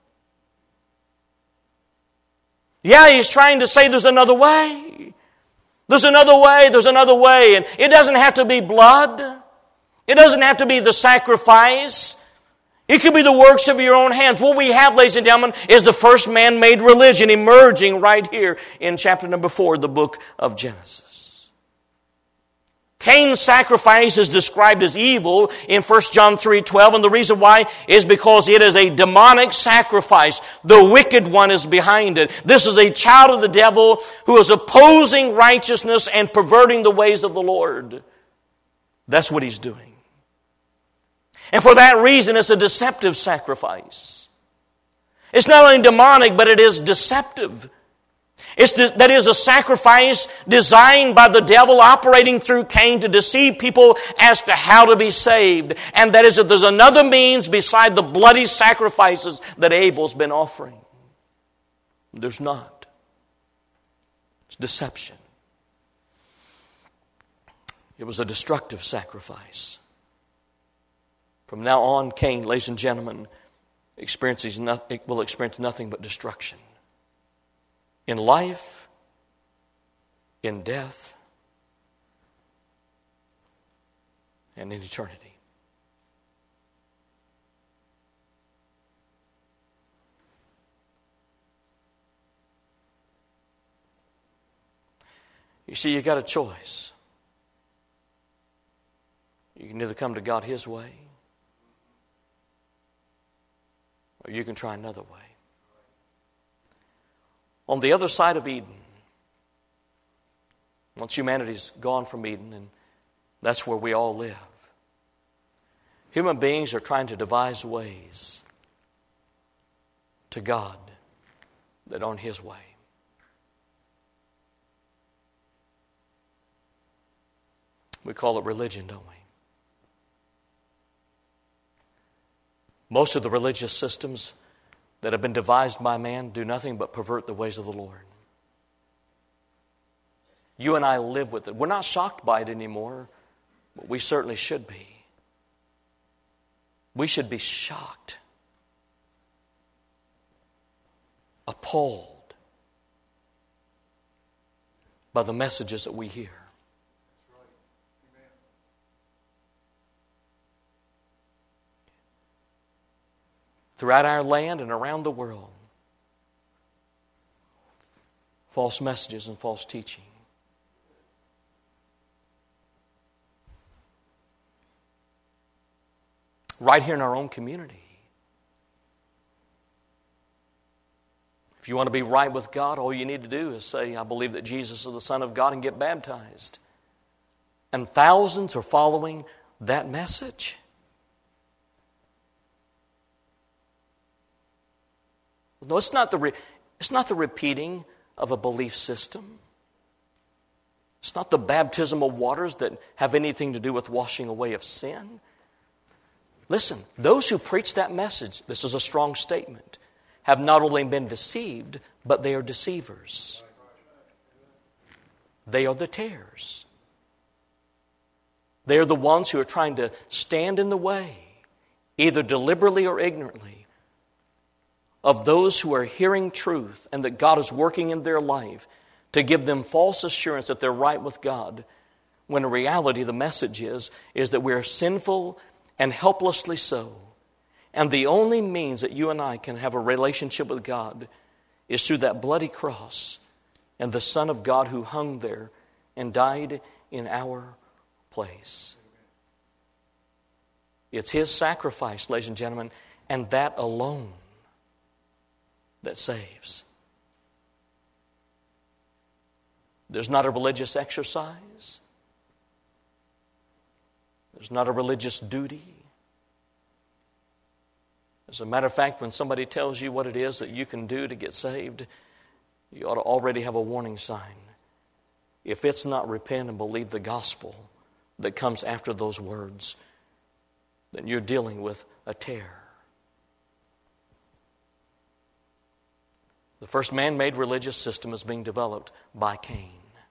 Yeah, he's trying to say there's another way. There's another way, there's another way. And it doesn't have to be blood. It doesn't have to be the sacrifice. It could be the works of your own hands. What we have, ladies and gentlemen, is the first man-made religion emerging right here in chapter number four of the book of Genesis. Cain's sacrifice is described as evil in First John three twelve, and the reason why is because it is a demonic sacrifice. The wicked one is behind it. This is a child of the devil who is opposing righteousness and perverting the ways of the Lord. That's what he's doing. And for that reason, it's a deceptive sacrifice. It's not only demonic, but it is deceptive. It's the, that is a sacrifice designed by the devil operating through Cain to deceive people as to how to be saved. And that is that there's another means beside the bloody sacrifices that Abel's been offering. There's not. It's deception. It was a destructive sacrifice. From now on, Cain, ladies and gentlemen, experiences nothing, will experience nothing but destruction. In life, in death, and in eternity. You see, you got a choice. You can either come to God His way, or you can try another way. On the other side of Eden, once humanity's gone from Eden, and that's where we all live, human beings are trying to devise ways to God that aren't His way. We call it religion, don't we? Most of the religious systems that have been devised by man do nothing but pervert the ways of the Lord. You and I live with it. We're not shocked by it anymore, but we certainly should be. We should be shocked, appalled by the messages that we hear. Throughout our land and around the world, false messages and false teaching. Right here in our own community. If you want to be right with God, all you need to do is say, I believe that Jesus is the Son of God, and get baptized. And thousands are following that message. No, it's not the re- it's not the repeating of a belief system. It's not the baptismal waters that have anything to do with washing away of sin. Listen, those who preach that message, this is a strong statement, have not only been deceived, but they are deceivers. They are the tares. They are the ones who are trying to stand in the way, either deliberately or ignorantly, of those who are hearing truth and that God is working in their life to give them false assurance that they're right with God, when in reality the message is, is that we are sinful and helplessly so. And the only means that you and I can have a relationship with God is through that bloody cross and the Son of God who hung there and died in our place. It's His sacrifice, ladies and gentlemen, and that alone that saves. There's not a religious exercise. There's not a religious duty. As a matter of fact, when somebody tells you what it is that you can do to get saved, you ought to already have a warning sign. If it's not repent and believe the gospel that comes after those words, then you're dealing with a tare. The first man-made religious system is being developed by Cain.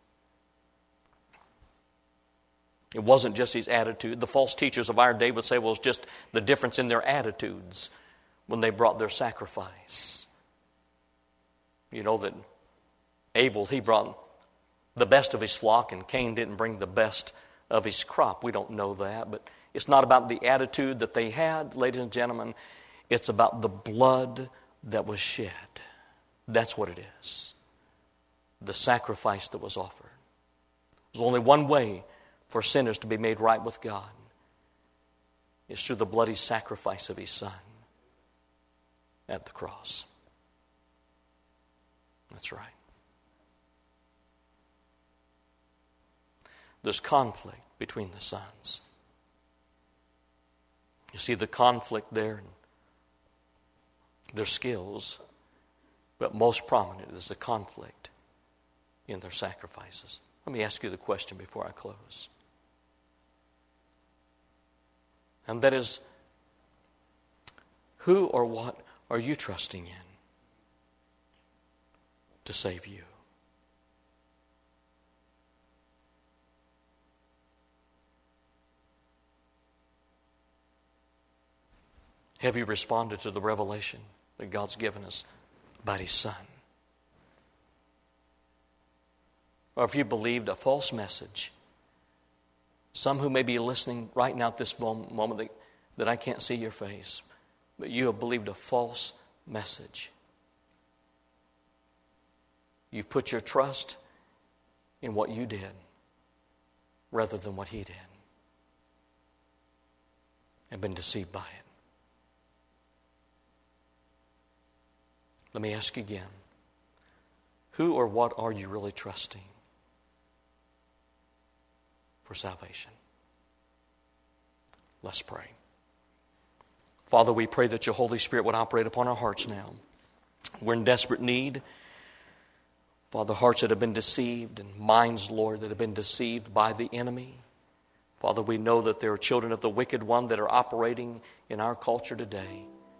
It wasn't just his attitude. The false teachers of our day would say, well, it's just the difference in their attitudes when they brought their sacrifice. You know that Abel, he brought the best of his flock, and Cain didn't bring the best of his crop. We don't know that, but it's not about the attitude that they had, ladies and gentlemen. It's about the blood that was shed. That's what it is. The sacrifice that was offered. There's only one way for sinners to be made right with God is through the bloody sacrifice of His Son at the cross. That's right. There's conflict between the sons. You see the conflict there in their skills, but most prominent is the conflict in their sacrifices. Let me ask you the question before I close. And that is, who or what are you trusting in to save you? Have you responded to the revelation that God's given us about His Son? Or have you believed a false message? Some who may be listening right now at this moment that, that I can't see your face, but you have believed a false message. You've put your trust in what you did rather than what He did, and been deceived by it. Let me ask again, who or what are you really trusting for salvation? Let's pray. Father, we pray that Your Holy Spirit would operate upon our hearts now. We're in desperate need. Father, hearts that have been deceived and minds, Lord, that have been deceived by the enemy. Father, we know that there are children of the wicked one that are operating in our culture today.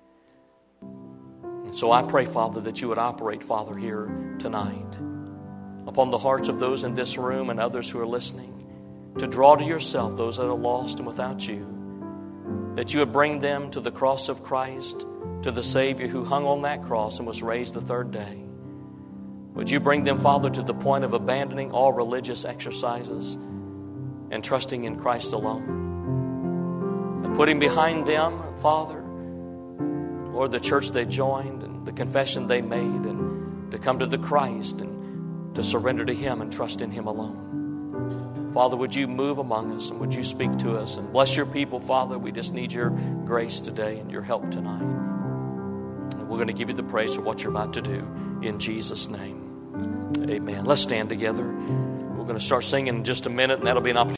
And so I pray, Father, that You would operate, Father, here tonight upon the hearts of those in this room and others who are listening, to draw to Yourself those that are lost and without You, that You would bring them to the cross of Christ, to the Savior who hung on that cross and was raised the third day. Would You bring them, Father, to the point of abandoning all religious exercises and trusting in Christ alone, and putting behind them, Father, Lord, the church they joined and the confession they made, and to come to the Christ and to surrender to Him and trust in Him alone. Father, would You move among us, and would You speak to us and bless Your people, Father. We just need Your grace today and Your help tonight. And we're going to give You the praise for what You're about to do in Jesus' name. Amen. Let's stand together. We're going to start singing in just a minute, and that'll be an opportunity.